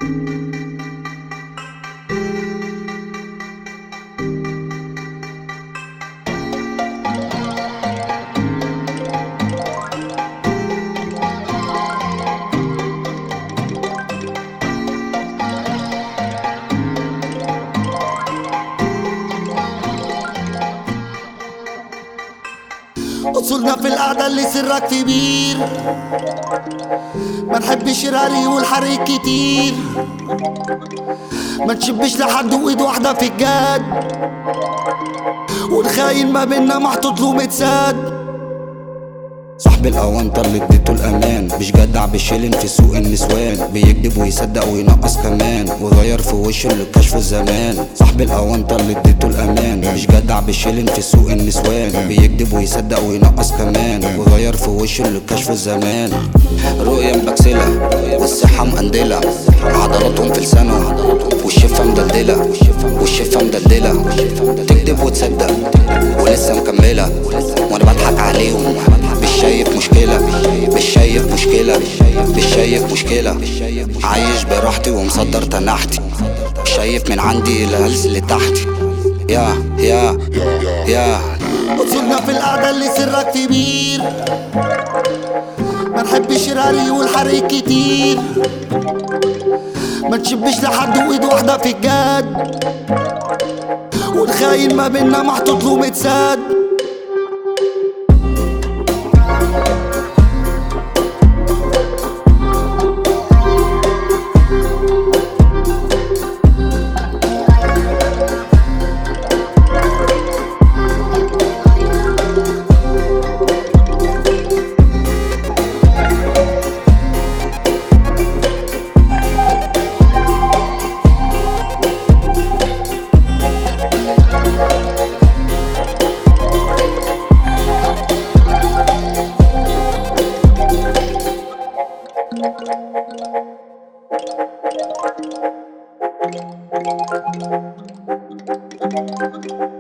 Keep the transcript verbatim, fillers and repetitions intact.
اصولنا في القعدة اللي سرك كبير، ما نحبش الهري والحريق كتير، ما نشبش لحد وايد واحدة في الجد، والخاين ما بينا محطوط له متساد. صاحب الاونطه اللي اديته الامان، مش جدع بشيلن في سوق النسوان، بيكذب ويصدق وينقص كمان، وغير في وشه اللي كشفه زمان. صاحب الاونطه اللي اديته الامان، مش جدع بشيلن في سوق النسوان، بيكذب ويصدق وينقص كمان، وغير في وشه اللي كشفه زمان. رؤية مبكسلة والصحة مقندلة، عضلاتهم في لسانهم والشفة مدلدلة، والشفة مدلدلة، تكذب وتصدق ولسه مكملة، وانا بضحك عليهم مش شايف مشكلة، مش شايف مشكلة، مش شايف مشكلة. عايش براحتي ومصدر تنحتي، مش شايف من عندي الهلس اللي تحتي. يا يا يا اصولنا في القعدة اللي سرك كبير، ما نحبش الهري والحريق كتير، ما تشبش لحد وايد واحدة في الجد، والخاين ما بينا محطوط له متساد. Thank you.